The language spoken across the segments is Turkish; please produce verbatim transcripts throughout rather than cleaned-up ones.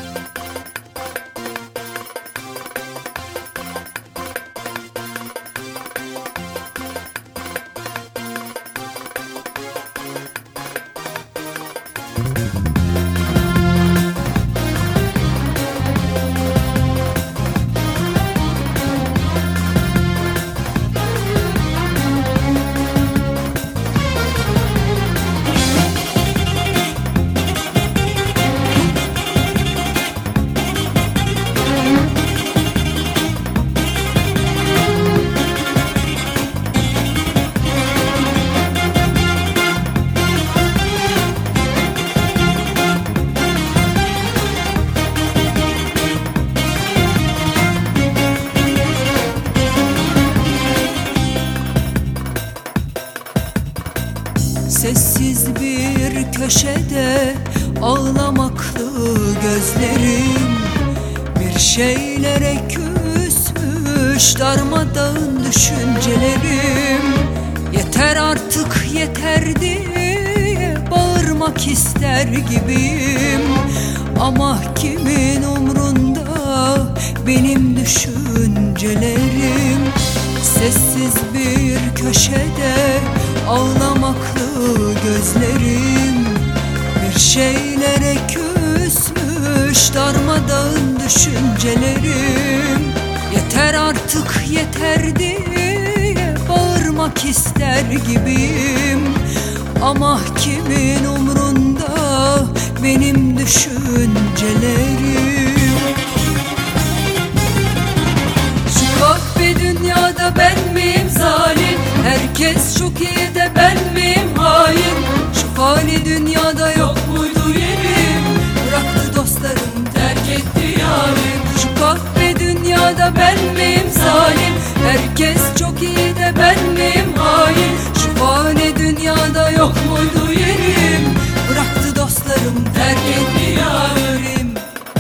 Sessiz bir köşede ağlamaklı gözlerim, bir şeylere küsmüş darmadağın düşüncelerim. Yeter artık yeter diye bağırmak ister gibiyim, ama kimin umrunda benim düşüncelerim. Sessiz bir köşede ağlamaklı gözlerim, bir şeylere küsmüş darmadağın düşüncelerim. Yeter artık yeter diye bağırmak ister gibiyim, ama kimin umrunda benim düşüncelerim. Şu kahpe dünyada ben miyim zalim? Herkes çok iyi de ben miyim hain? Şu fani dünyada yok muydu yerim? Bıraktı dostlarım, terk etti yarim. Şu kahpe dünyada ben miyim zalim? Herkes çok iyi de ben miyim hain? Şu fani dünyada yok muydu yerim? Bıraktı dostlarım, terk etti yarim.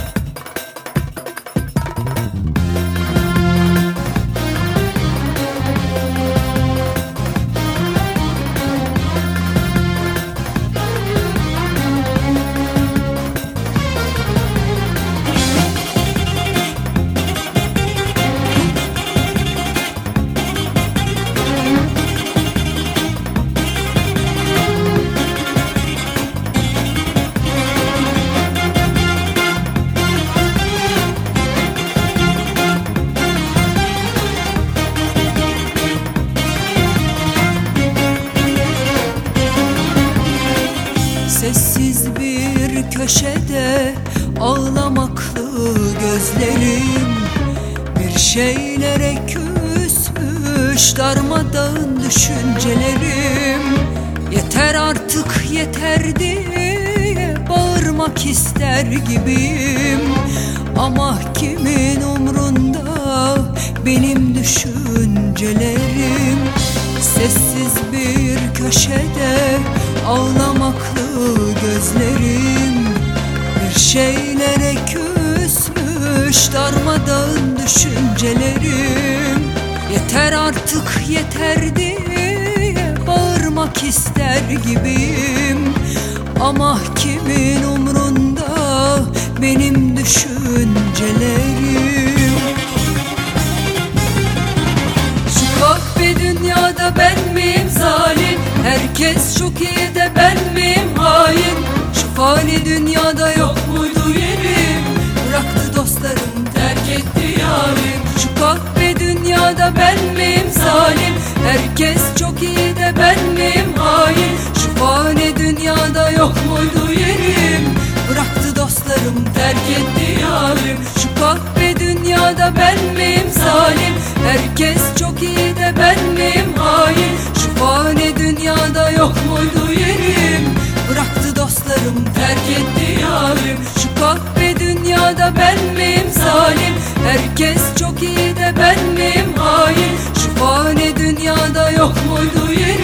Sessiz bir köşede ağlamaklı gözlerim, bir şeylere küsmüş darmadağın düşüncelerim. Yeter artık yeter diye bağırmak ister gibiyim, ama kimin umrunda benim düşüncelerim. Sessiz bir köşede ağlamaklı gözlerim, bir şeylere küsmüş darmadağın düşüncelerim. Yeter artık yeter diye bağırmak ister gibiyim, ama kimin umrunda benim düşüncelerim. Şu kahpe dünyada ben miyim zalim? Herkes çok iyi de ben miyim hain? Şu fani dünyada yok muydu yerim? Bıraktı dostlarım, terk etti yarim. Şu kahpe dünyada ben miyim zalim? Herkes çok iyi de ben miyim hain? Şu fani dünyada yok muydu yerim? Bıraktı dostlarım, terk etti yarim. Şu kahpe dünyada ben miyim zalim? Herkes çok iyi de ben miyim hain? Şu fani dünyada yok muydu yerim? Bıraktı dostlarım, terk etti yarim. Şu kahpe dünyada ben miyim zalim? Herkes çok iyi de ben miyim hain? Şu fani dünyada yok muydu yerim?